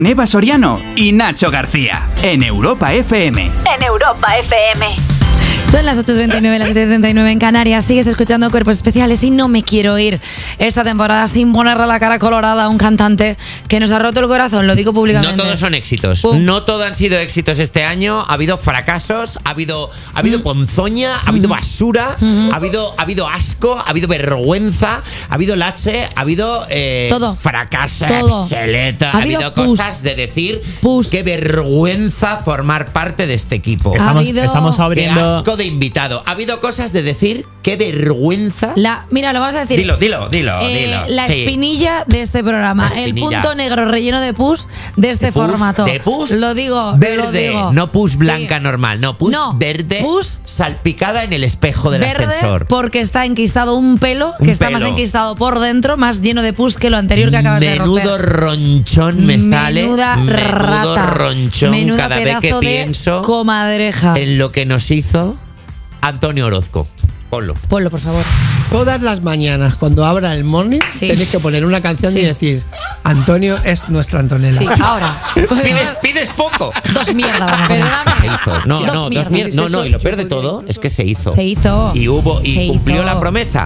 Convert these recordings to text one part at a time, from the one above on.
Eva Soriano y Nacho García en Europa FM. En Europa FM. Son las 8:39, las 7:39 en Canarias. Sigues escuchando Cuerpos Especiales y no me quiero ir esta temporada sin ponerle la cara colorada a un cantante que nos ha roto el corazón, lo digo públicamente. No todos son éxitos. No todos han sido éxitos este año. Ha habido fracasos, ha habido ponzoña, ha habido basura, ha habido asco, ha habido vergüenza, ha habido lache, ha habido todo. fracaso, Todo. exceleta. Ha habido cosas de decir qué vergüenza formar parte de este equipo. Estamos abriendo... Qué asco de invitado. Ha habido cosas de decir qué vergüenza. Mira, lo vamos a decir. Dilo. La espinilla de este programa. El punto negro relleno de pus de este formato. ¿De pus? Lo digo. Verde. No pus blanca normal. No, pus verde. Pus salpicada en el espejo del verde ascensor. Porque está enquistado un pelo que está más enquistado por dentro, más lleno de pus que lo anterior que acabas de romper. Menudo ronchón me sale. Menuda rata. Ronchón. Menuda cada vez que pienso comadreja. en lo que nos hizo Antonio Orozco. Ponlo, por favor. Todas las mañanas, cuando abra el morning, tenéis que poner una canción y decir: Antonio es nuestra Antonella. Sí, ahora. Pides poco. Dos mierdas, perdóname. Se hizo. No, y lo peor de todo es que se hizo. Se hizo. Y cumplió la promesa.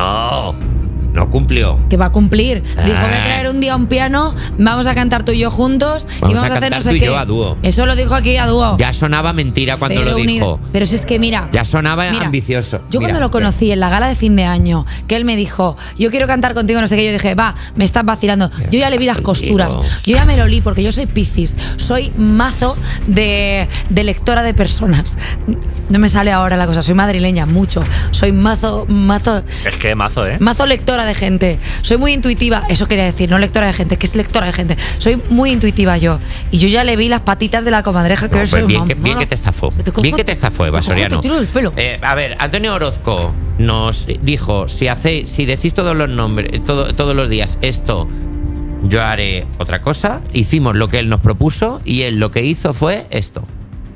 No cumplió. Que va a cumplir. Dijo: voy a traer un día un piano, vamos a cantar tú y yo juntos y vamos a hacer no sé qué. Yo a dúo. Eso lo dijo aquí a dúo. Ya sonaba mentira cuando lo dijo. Pero si es que mira. Ya sonaba ambicioso. Yo cuando lo conocí en la gala de fin de año, que él me dijo: yo quiero cantar contigo, no sé qué, yo dije: va, me estás vacilando. Yo ya le vi las costuras. Yo ya me lo olí porque yo soy Piscis. Soy mazo de lectora de personas. No me sale ahora la cosa. Soy madrileña, mucho. Soy mazo. Es que mazo, Mazo lectora de gente. Soy muy intuitiva. Eso quería decir, no lectora de gente, que es lectora de gente. Soy muy intuitiva yo. Y yo ya le vi las patitas de la comadreja que bien que te estafó. Bien que te estafó, Eva Soriano. Te tiro el pelo. A ver, Antonio Orozco nos dijo: si decís todos los nombres, todos los días esto, yo haré otra cosa. Hicimos lo que él nos propuso y él lo que hizo fue esto.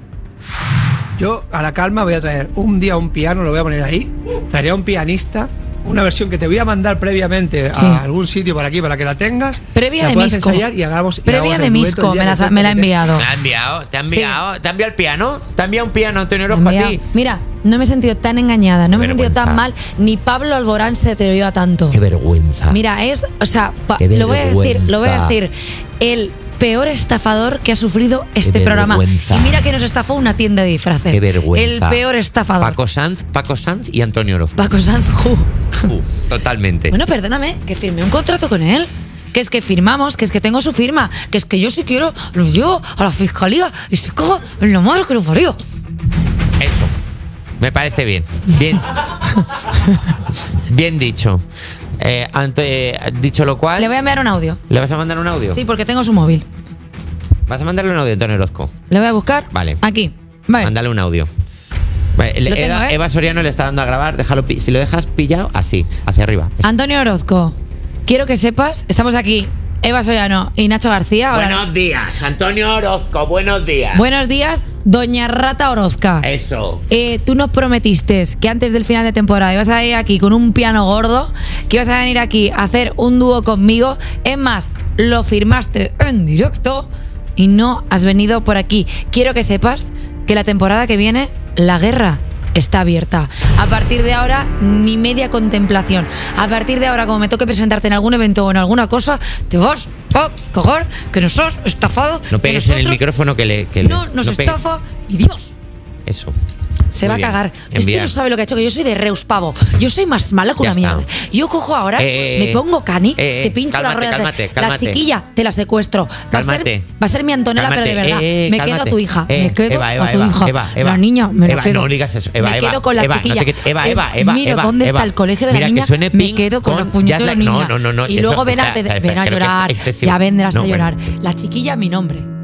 Yo, a la calma, voy a traer un día un piano, lo voy a poner ahí. Traeré a un pianista, una versión que te voy a mandar previamente a algún sitio por aquí para que la tengas. Previa de Misco. Previa de Misco, me la ha enviado. ¿Te ha enviado el piano? ¿Te ha enviado un piano, Antonio Orozco, a ti? Mira, no me he sentido tan engañada, no me he sentido tan mal. Ni Pablo Alborán se atrevió a tanto. Qué vergüenza. Mira, lo voy a decir, el peor estafador que ha sufrido este programa. Y mira que nos estafó una tienda de disfraces. Qué vergüenza. El peor estafador. Paco Sanz y Antonio Orozco. Paco Sanz, totalmente. Bueno, perdóname, que firmé un contrato con él. Que es que firmamos, que es que tengo su firma, que es que yo si quiero los llevo a la fiscalía y se cojo en la madre que lo parió. Eso. Me parece bien. Bien dicho. Dicho lo cual, le voy a enviar un audio. ¿Le vas a mandar un audio? Sí, porque tengo su móvil. ¿Vas a mandarle un audio a Antonio Orozco? Le voy a buscar. Vale. Aquí. Vale. Mándale un audio. Vale. Eva Soriano le está dando a grabar. Déjalo, si lo dejas pillado, así, hacia arriba. Eso. Antonio Orozco, quiero que sepas, estamos aquí, Eva Soriano y Nacho García. Buenos días, Antonio Orozco, buenos días. Buenos días, doña Rata Orozca. Eso. Tú nos prometiste que antes del final de temporada ibas a venir aquí con un piano gordo, que ibas a venir aquí a hacer un dúo conmigo. Es más, lo firmaste en directo y no has venido por aquí. Quiero que sepas que la temporada que viene, la guerra está abierta. A partir de ahora, ni media contemplación. A partir de ahora, como me toque presentarte en algún evento o en alguna cosa, te vas a coger que nos has estafado. No pegues en el micrófono nos estafa y Dios. Eso. Se va a cagar. Este no sabe lo que ha hecho, que yo soy de Reus, pavo. Yo soy más mala que una mierda. Yo cojo ahora, me pongo cani, te pincho la rueda. Cálmate. La chiquilla, te la secuestro. Va a ser mi Antonella, pero de verdad. Me quedo a tu hija. Me quedo a tu hija. La niña, me lo quedo. No digas eso. Me quedo con la chiquilla. Mira dónde está el colegio de la niña. Me quedo con los puñetos de la niña. No. Y luego ven a llorar. Ya vendrás a llorar. La chiquilla, mi nombre.